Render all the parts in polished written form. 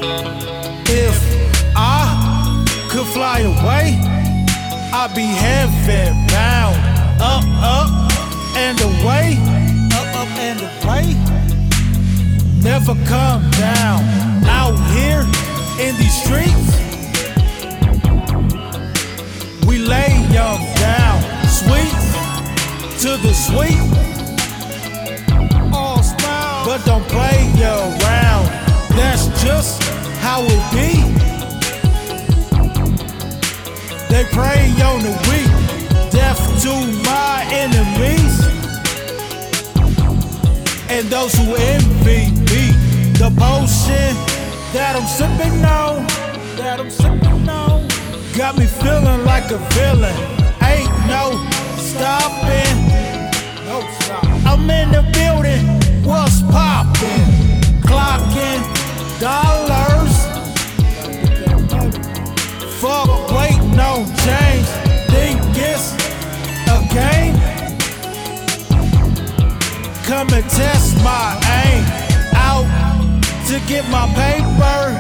If I could fly away, I'd be heaven bound. Up, up, and away. Up, up, and away. Never come down. Out here in these streets, we lay them down. Sweet to the sweet. All smile, but don't play around. That's just how it be. They prey on the weak, deaf to my enemies and those who envy me. The potion that I'm sipping on, got me feeling like a villain. Ain't no stopping. I'm in the building, what's poppin'? Clocking dollars. Fuck, waiting on change. Think it's a game? Come and test my aim. Out to get my paper.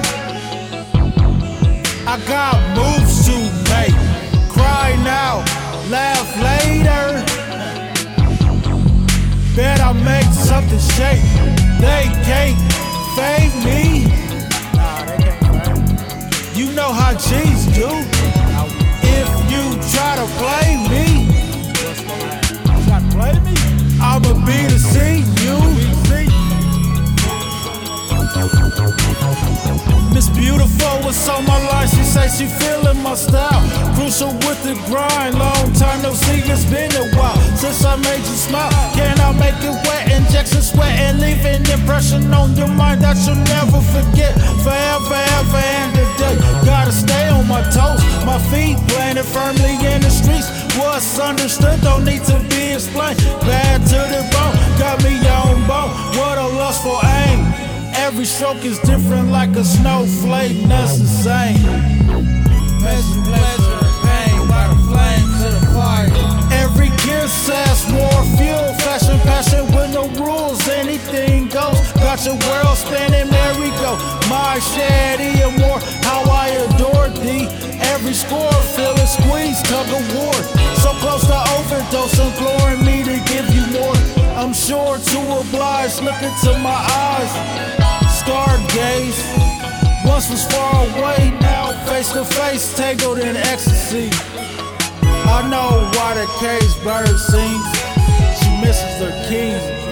I got moves to make. Cry now, laugh later. Bet I make something shake. They can't fade me. You know how G's do. If you try to play me, I'ma be to see you. Miss Beautiful was on my line, she say she feeling my style. Crucial with the grind, long time no see, it's been a while since I made you smile. Can I make it wet, injection sweat and leave an impression on your mind that you'll never forget. Forever, ever, and a day. Gotta stay on my toes, my feet planted firmly in the streets. What's understood don't need to be explained. Bad to the bone, got me on bone. What a lustful aim. Every stroke is different like a snowflake, that's the same. Pleasure, pleasure, and pain, by the flames to the fire. Every kiss has more fuel, fashion, passion with no rules, anything goes. Got your world spinning merry-go. My shady and more, how I adore thee. Every score, feel it squeeze, tug of war. So close to overdose, imploring me to give you more. I'm sure to oblige, look into my eyes. Star gaze, once was far away, now face to face, tangled in ecstasy. I know why the caged bird sings, she misses her king.